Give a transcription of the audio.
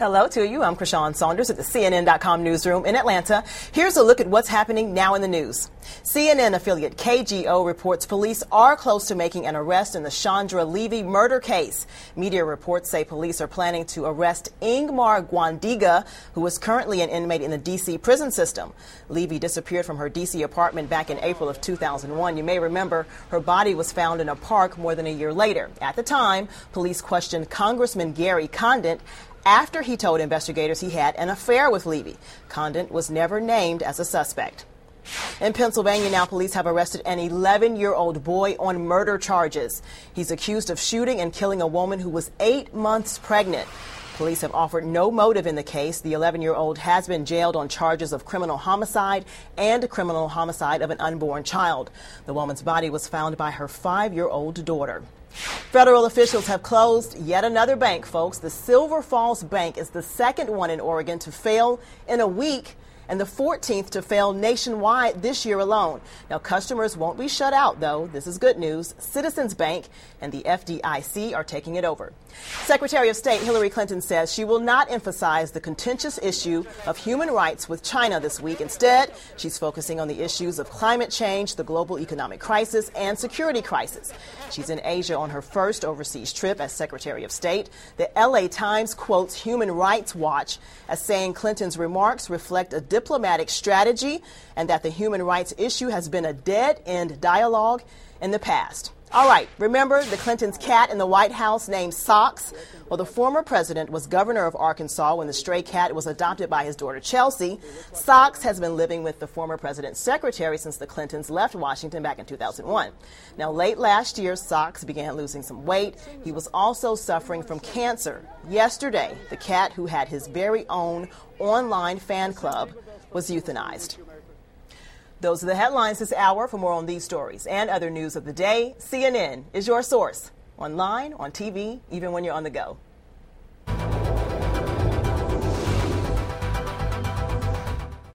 Hello to you. I'm Krishan Saunders at the CNN.com newsroom in Atlanta. Here's a look at what's happening now in the news. CNN affiliate KGO reports police are close to making an arrest in the Chandra Levy murder case. Media reports say police are planning to arrest Ingmar Gwandiga, who is currently an inmate in the D.C. prison system. Levy disappeared from her D.C. apartment back in April of 2001. You may remember her body was found in a park more than a year later. At the time, police questioned Congressman Gary Condit after he told investigators he had an affair with Levy. Condit was never named as a suspect. In Pennsylvania now, police have arrested an 11-year-old boy on murder charges. He's accused of shooting and killing a woman who was 8 months pregnant. Police have offered no motive in the case. The 11-year-old has been jailed on charges of criminal homicide and criminal homicide of an unborn child. The woman's body was found by her 5-year-old daughter. Federal officials have closed yet another bank, folks. The Silver Falls Bank is the second one in Oregon to fail in a week and the 14th to fail nationwide this year alone. Now, customers won't be shut out, though. This is good news. Citizens Bank and the FDIC are taking it over. Secretary of State Hillary Clinton says she will not emphasize the contentious issue of human rights with China this week. Instead, she's focusing on the issues of climate change, the global economic crisis, and security crisis. She's in Asia on her first overseas trip as Secretary of State. The LA Times quotes Human Rights Watch as saying Clinton's remarks reflect a diplomatic strategy and that the human rights issue has been a dead-end dialogue in the past. All right, remember the Clintons' cat in the White House named Socks? Well, the former president was governor of Arkansas when the stray cat was adopted by his daughter Chelsea. Socks has been living with the former president's secretary since the Clintons left Washington back in 2001. Now, late last year, Socks began losing some weight. He was also suffering from cancer. Yesterday, the cat, who had his very own online fan club, was euthanized. Those are the headlines this hour. For more on these stories and other news of the day, CNN is your source. Online, on TV, even when you're on the go.